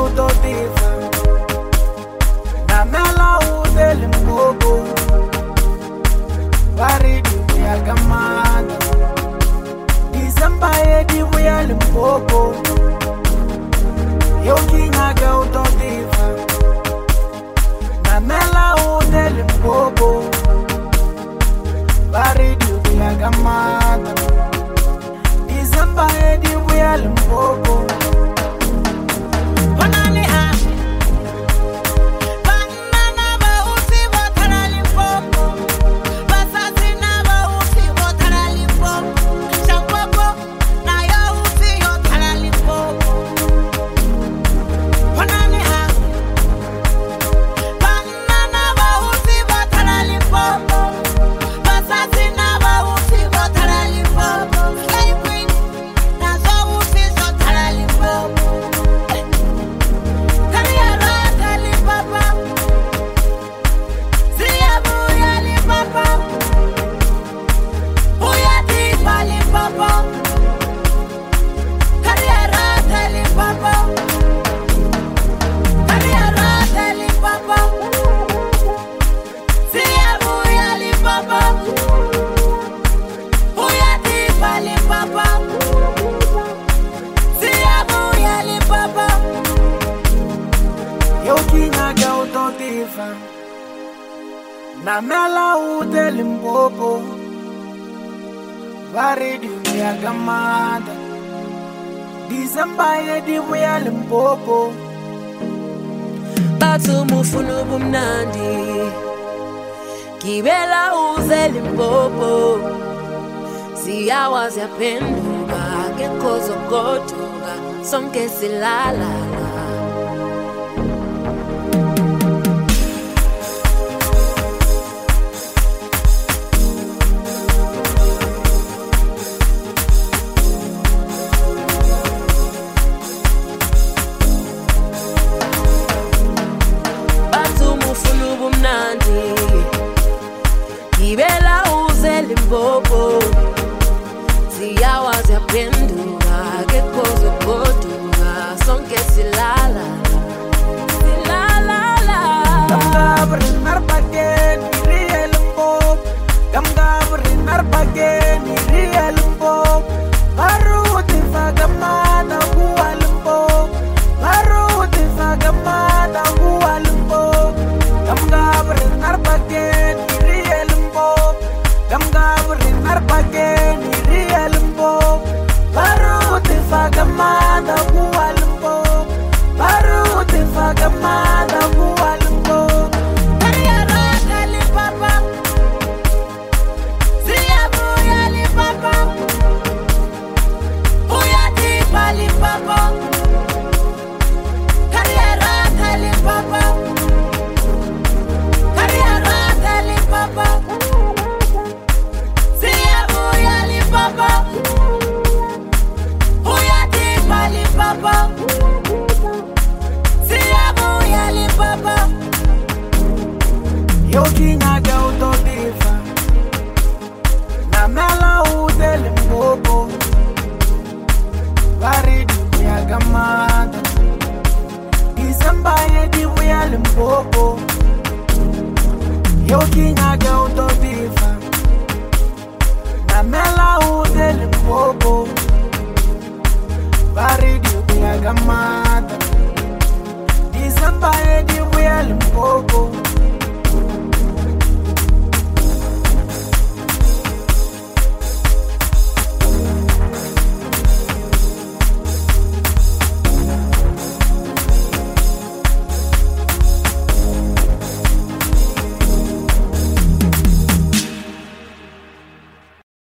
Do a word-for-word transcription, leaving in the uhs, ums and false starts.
utotifa namela udeli mbogo baridi ya gamada December edi buya limbogo yokinyaga utotifa namela udeli mbogo baridi ya gamada December edi buya limbogo namela udeli mbogo baridi ya gamada December edi buya limbogo Bathu mufunu bumnandi Kibela uzeli mbogo Siyawa ziyaphenduka Gekhozo goduka Sonke silala Kibela uzeli mbogo Siyawa ziyaphenduka Gekhozo goduka Sonke silala Silala Gamgabri narbagen Iriel mbogo Gamgabri narbagen Iriel mbogo Baruti fagamada Huwa limbogo Baruti fagamada Huwa limbogo Gamgabri narbagen Gamgabri narbagen Iriel mbogo Baruti fagamada Huwa limbogo Baruti fagamada Huwa limbogo Kariyarata lipapa Siyabuya lipapa Uyatipa lipapa Kariyarata lipapa Kariyarata lipapa Papa, uyatipa li papa, siyabu ya li papa. Yokinyaga utotifa, namela udeli mbogo, baridi ya gamada, December edi buya limbogo. Yokinyaga utotifa, namela udeli mbogo baridi ya gamada December edi buya limbogo